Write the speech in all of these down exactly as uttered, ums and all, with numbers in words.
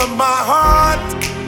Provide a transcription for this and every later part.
of my heart.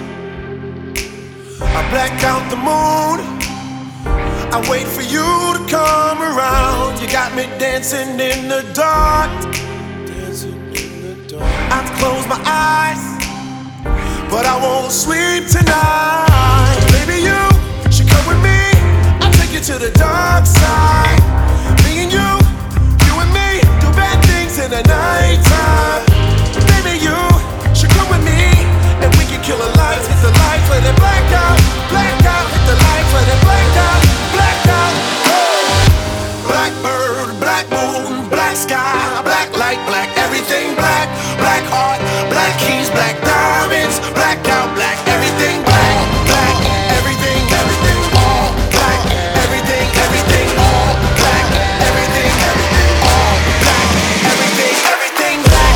I black out the moon. I wait for you to come around. You got me dancing in the dark. Dancing in the dark. I've closed my eyes, but I won't sleep tonight. Baby, you should come with me. I'll take you to the dark side. Me and you, you and me, do bad things in the nighttime. Baby, you should come with me, and we can kill the lights, hit the lights, let it black out, black out, hit the lights, let it black out, black out. Black bird, black moon, black sky, black light, black everything, black, black heart, black keys, black diamonds, black out, black everything, black, black everything, everything, all black, everything, everything, all black, everything, everything, all black, everything, everything, black.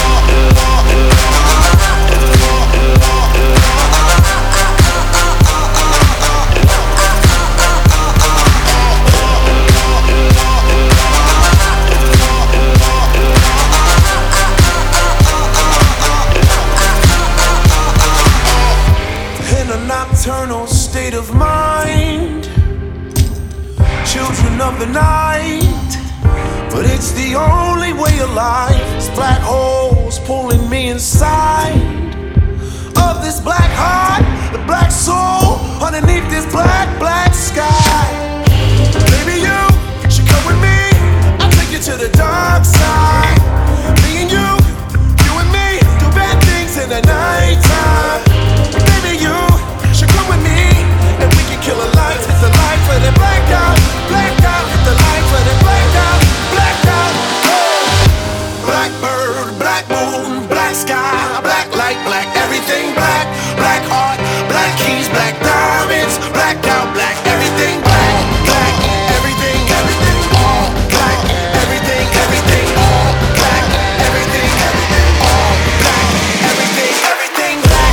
In a nocturnal state of mind, children of the night, but it's the only way of life. It's black holes pulling me inside of this black heart, the black soul underneath this black, black sky. Baby, you should come with me. I'll take you to the dark side. Me and you, you and me, do bad things in the nighttime. Baby, you should come with me, and we can kill the lights, hit the lights, let it black out, black out, hit the lights, let it black out, black out. Black bird, black moon, black sky, black light, black everything, black, black heart, black keys, black diamonds, black out, black everything, black, black everything, everything, all black, everything, everything, all black, everything, everything, all black, everything, everything, black.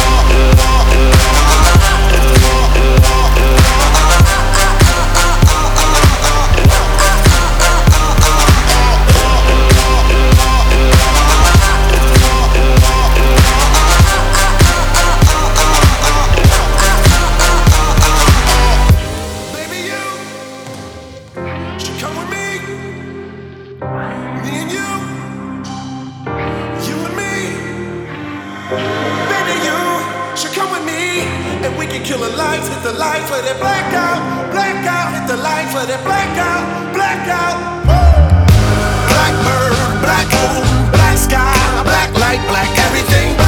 Baby, you should come with me. Me and you, you and me. Baby, you should come with me, and we can kill the lights, hit the lights, let it black out, black out, hit the lights, let it black out, black out. Black bird, black moon, black sky, black light, black everything.